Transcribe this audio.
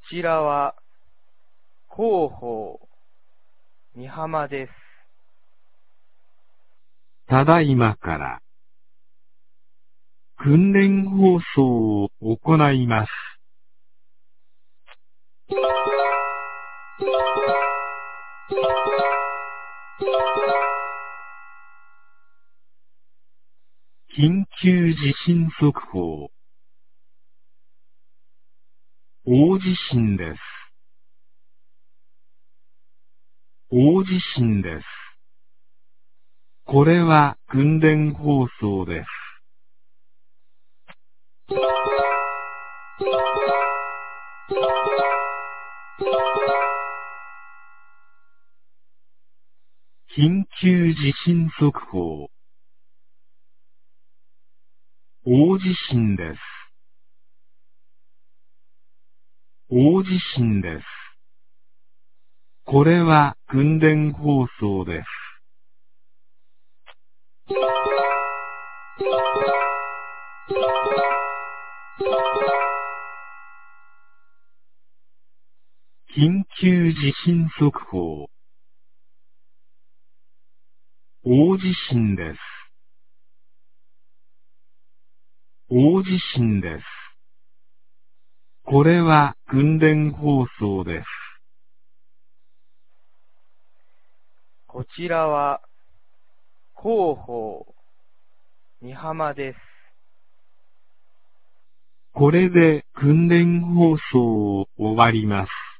ちらは広報美浜です。 ただいまから訓練放送を行います。緊急地震速報。大地震です。大地震です。これは訓練放送です。緊急地震速報。大地震です。大地震です。これは訓練放送です。緊急地震速報。大地震です。大地震です。これは訓練放送です。 こちらは広報美浜です。 これで訓練放送を終わります。